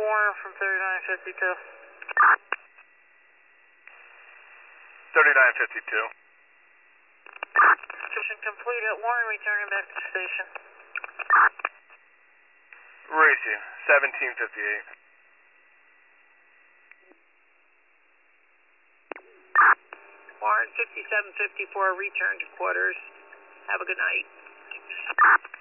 Warren from 3952. 3952. Mission complete at Warren, returning back to station. Racy, 1758. Warren 5754, return to quarters. Have a good night.